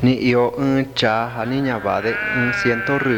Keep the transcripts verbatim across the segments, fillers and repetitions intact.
ni io un cha hani nyabade un ciento ru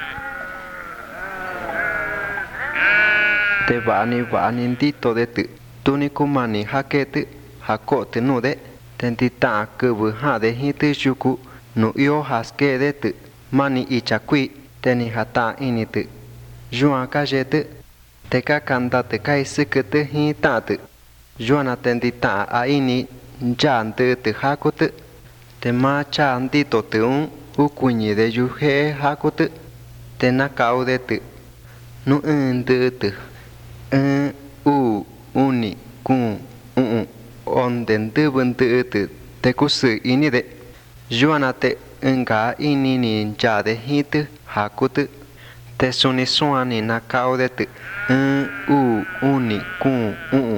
te vani vani dito de tu tuni kumani hakete hakote no de tentita kubu ha de hite shuku no io haske de tu mani ichakui teni hata inite juan kajete te ka kanda te kai sikete hitate juana tentita a ini jante te hakote te ma cha andito te un ukunyi de yuhe hakote te na kaude te nu ende te un u uni kun un onden de bende te te kusu ini de juana te nga ini ni ja de hite hakote te suni suani na kaude te un u uni kun un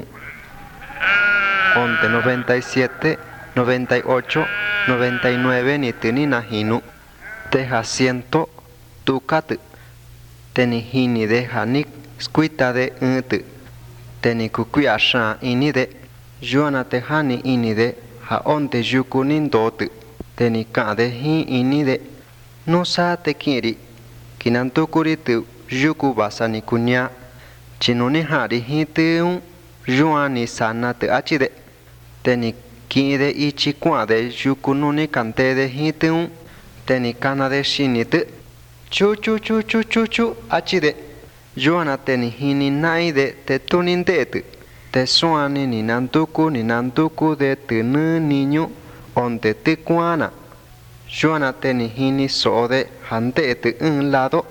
onde noventa y siete noventa y ocho noventa y nueve ni tini na hinu te jaciento tukate teni hini de hanik skuita de unte teni kukuya sha ini de juana te hani ini de ha onde yuku nindote teni ka de hi ini de no sa te kiri kinantukuri tu yuku basani kunya chinuni hari hi te un juani sana te achide teni kide ichi kwa de yuku nuni kante de hi te un teni kana de shini te chu chu chu chu chu chu achide juana teni hini nai de te tunin de te te suani ni nantuku ni nantuku de te nu niño onde te kuana juana teni hini so de hante te un lado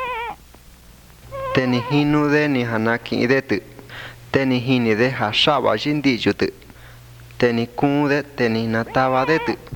teni hinu de ni hanaki de te teni hini de hashaba jindi jute teni kun de teni nataba de te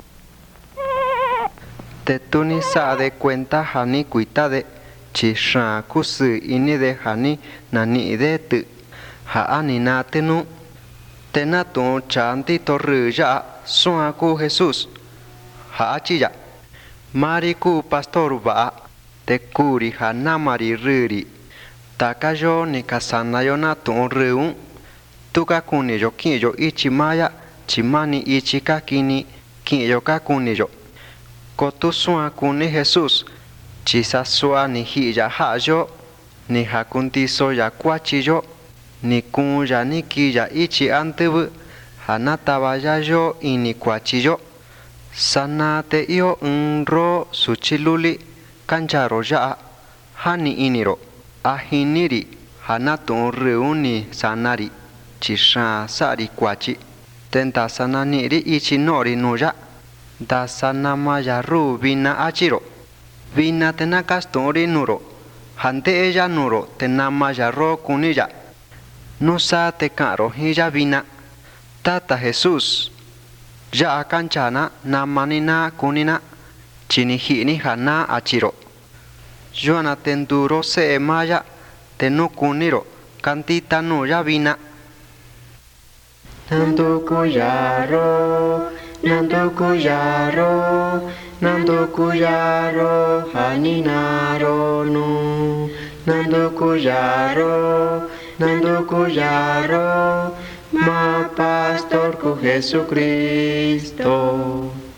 te tuni sa de cuenta hani kuita de chi sha kusu ini de hani nani de te ha ani na te nu te na tu chanti torru ya sua ku Jesus ha achi ya mari ku pastor ba te kuri hana mari riri takayo ni kasana yo na tu reun tuka kuni yo kin yo ichi maya chimani ichi kakini kin yo kakuni yo kotu sua kuni Jesus chisa sua ni hi ya ha yo ni hakunti so ya kwachi yo ni kun ya ni ki ya ichi antebu hanata vaya yo ini kwachi yo sana te io unro suchiluli kancharo ya hani iniro ahiniri hanatu reuni sanari chisha sari kwachi tenta sananiri ichi nori nuya da sanama ya ru vina achiro vina tena kastori nuro hante ella nuro tenama ya ro kuniya nusa te karo hiya vina tata Jesus ya kanchana namanina kunina chinihini hana achiro Joana tenduro se maya tenukuniro kantita no ya vina Nando kuyaro Nando kuyaro Nando kuyaro haninaro no Nando kuyaro Nando kuyaro ma pastor ku Jesucristo